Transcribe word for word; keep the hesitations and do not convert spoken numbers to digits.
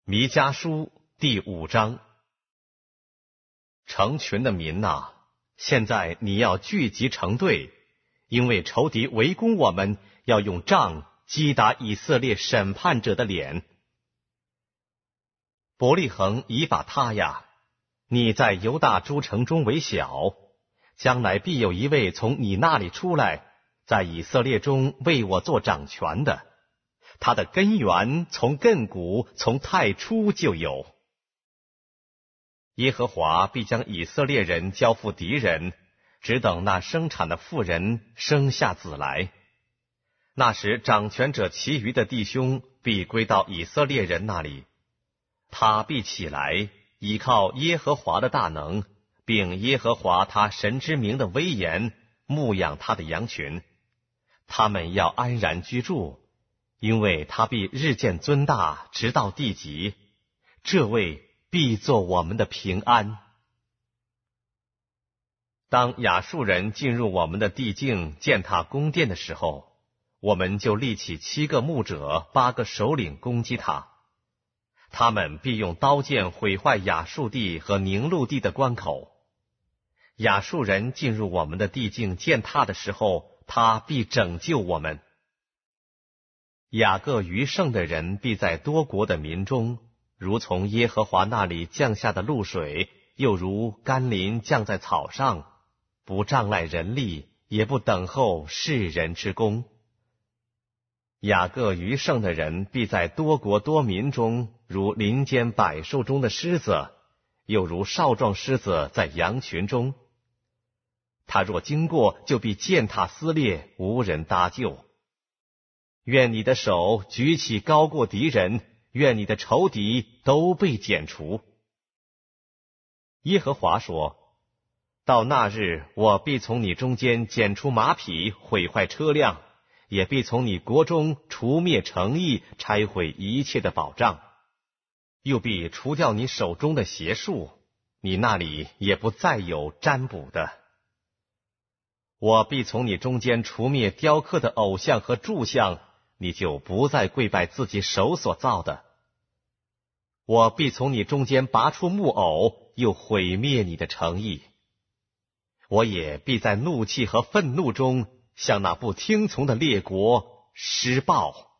弥迦书第五章。成群的民哪，现在你要聚集成队，因为仇敌围攻我们，要用杖击打以色列审判者的脸。伯利恒以法他呀，你在犹大诸城中为小，将来必有一位从你那里出来，在以色列中为我做掌权的，他的根源从亘古从太初就有。耶和华必将以色列人交付敌人，只等那生产的妇人生下子来。那时掌权者其余的弟兄必归到以色列人那里，他必起来，依靠耶和华的大能，并耶和华他神之名的威严，牧养他的羊群。他们要安然居住，因为他必日渐尊大，直到地极。这位必作我们的平安。当亚述人进入我们的地境，践踏宫殿的时候，我们就立起七个牧者，八个首领攻击他。他们必用刀剑毁坏亚述地和宁录地的关口。亚述人进入我们的地境践踏的时候，他必拯救我们。雅各余剩的人必在多国的民中，如从耶和华那里降下的露水，又如甘霖降在草上，不障碍人力，也不等候世人之功。雅各余剩的人必在多国多民中，如林间百兽中的狮子，又如少壮狮子在羊群中。他若经过，就必践踏撕裂，无人搭救。愿你的手举起高过敌人，愿你的仇敌都被剪除。耶和华说，到那日，我必从你中间剪除马匹，毁坏车辆，也必从你国中除灭城邑，拆毁一切的保障，又必除掉你手中的邪术，你那里也不再有占卜的。我必从你中间除灭雕刻的偶像和柱像，你就不再跪拜自己手所造的。我必从你中间拔出木偶，又毁灭你的城邑。我也必在怒气和愤怒中，向那不听从的列国施报。